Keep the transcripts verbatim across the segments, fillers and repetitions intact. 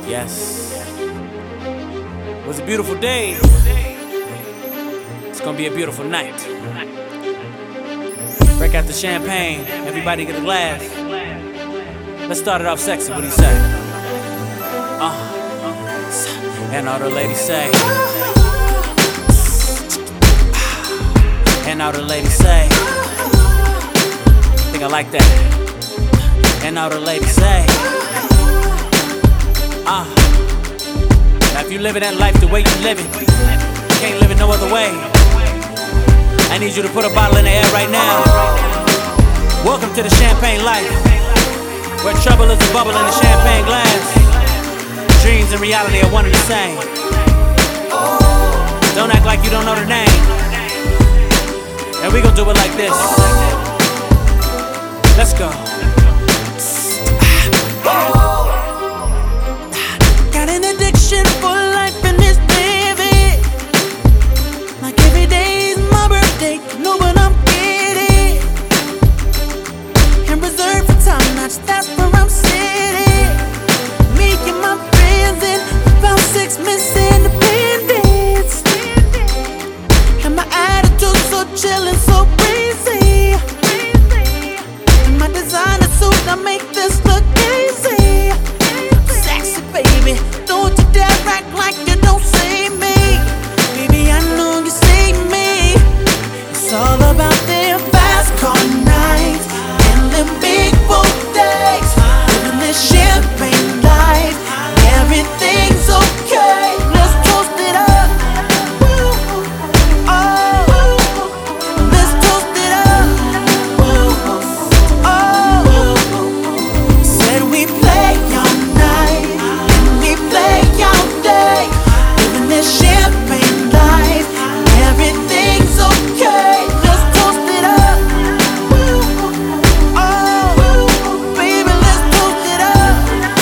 Yes. It was a beautiful day. It's gonna be a beautiful night. Break out the champagne. Everybody get a glass. Let's start it off sexy. What do you say? Uh. And all the ladies say. And all the ladies say. I think I like that. And all the ladies say. Uh. Now if you living that life the way you live it, you can't live it no other way. I need you to put a bottle in the air right now. Welcome to the champagne life, where trouble is a bubble in the champagne glass. Dreams and reality are one and the same. Don't act like you don't know the name. And we gon' do it like this. Let's go. Got an addiction for life and this baby. Like every day is my birthday, you know what I'm getting. And reserved for time, that's where I'm sitting. Me and my friends in about six Miss Independence. And my attitude so chill and so breezy. And my designer suit, I make this look easy. Sexy baby, don't you dare act like you don't see me. Baby, I know you see me. It's all about them fast car nights and them big boat days. Living this champagne life, everything's okay. Let's toast it up. Oh, let's toast it up. Oh, said we play all night and we play all day. Living this champagne life, everything's okay. Let's toast it up. Oh, baby, let's toast it up.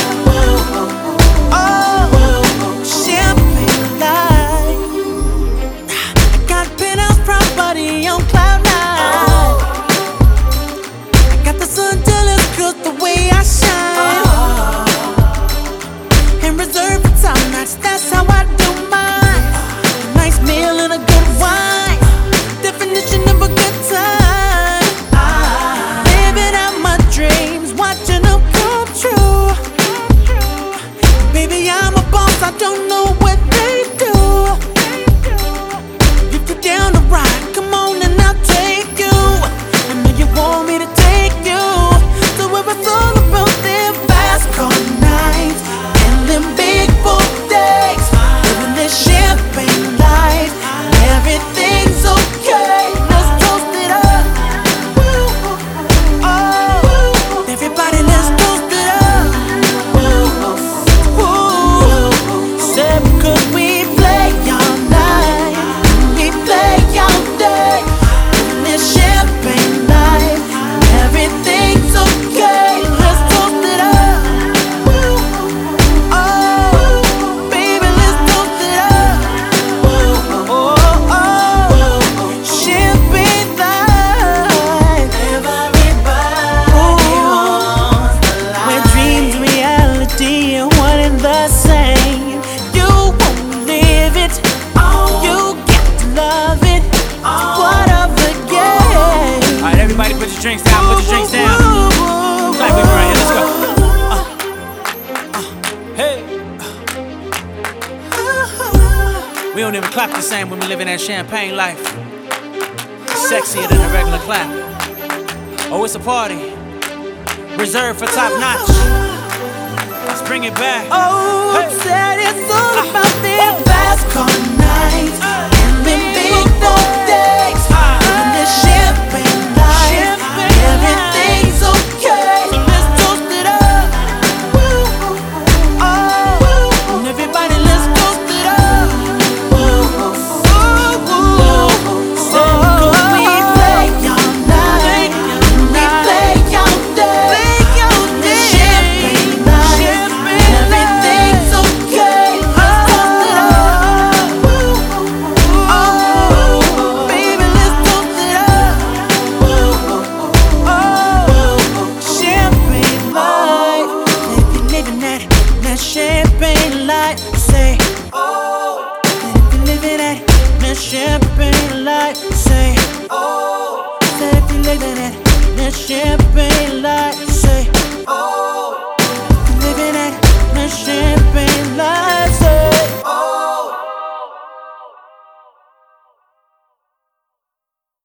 Oh, champagne life. I got penthouse property on cloud nine. I got the sun jealous 'cause the way I shine. And reserved for time nights, that's how I do mine. A nice meal and a good wine, definition of a good time. Living out my dreams, watching them come true. Baby, I'm a boss, I don't know what they do. If you're down to ride, come on and I'll take you. I know you want me to take you. So if it's all about them fast car nights and them big boat days, living this champagne life, everything's okay. Let's toast it up. Oh, everybody, let's toast it up. Said because we play all night, we play all day, living this champagne life, everything's okay. Let's toast it up. Oh, baby, let's toast it up. Oh, oh, champagne life. Everybody wants the life. Where dreams, reality, and one and the same. You won't live it, you got to love it. What of the game? Alright, everybody put your drinks down, put your drinks down. Clap it right here, let's go. Uh, uh, hey. We don't even clap the same when we live in that champagne life. It's sexier than a regular clap. Oh, it's a party. Reserved for top notch. Let's bring it back. Oh, Hey. said it's all about them fast car nights and them big boat days. Living this champagne life, everything's okay. So let's toast it up. Oh, and everybody, let's toast it up. Said 'cause we play all night, we play all day. This champagne life, everything's okay. Let's toast it up. that champagne light. Say, oh, say if you're living it, that champagne light.